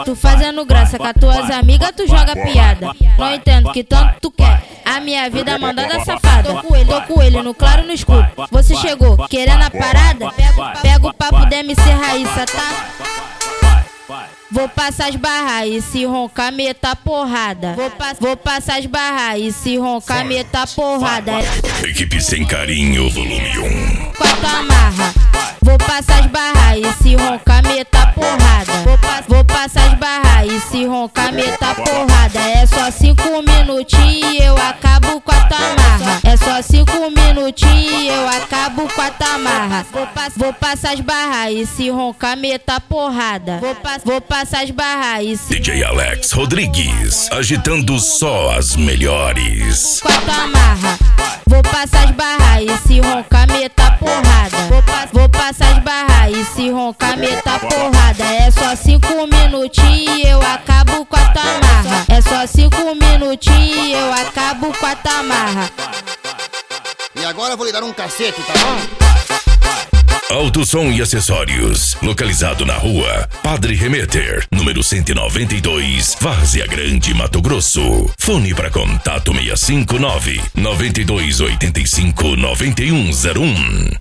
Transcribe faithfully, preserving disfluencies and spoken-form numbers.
Tu fazendo graça com as tuas amigas, tu joga piada. Não entendo que tanto tu quer a minha vida mandada safada. Tô com ele, tô com ele no claro e no escuro. Você chegou querendo a parada? Pega, pega o papo da M C Raíssa, tá? Vou passar as barras e se roncar meta porrada. Vou, pa vou passar as barras e se roncar meta porrada. Equipe Sem Carinho, volume um. Quatro amarra. Vou passar as barras e se roncar meta porrada. Vou, pa vou passar as barras e se roncar meta porrada. É só cinco minutinhos e eu acabo com a tua amarra. É só cinco minutinhos e eu acabo com a tua amarra. Vou, pa vou passar as barras e se roncar meta porrada. Vou, pa vou passar as barras e se... D J Alex Rodrigues, agitando só as melhores. Quatro amarra. Vou passar as barras e se roncar meta porrada. Vou, pa vou passar as barras e se roncar meta porrada. É só cinco minutinhos e eu acabo com a tua amarra. É só cinco minutinhos e eu acabo com a tua amarra. E agora eu vou lhe dar um cacete, tá bom? Alto Som e Acessórios, localizado na rua Padre Remeter, número cento e noventa e dois, Várzea Grande, Mato Grosso. Fone para contato seis cinco nove, nove dois oito cinco, nove um zero um.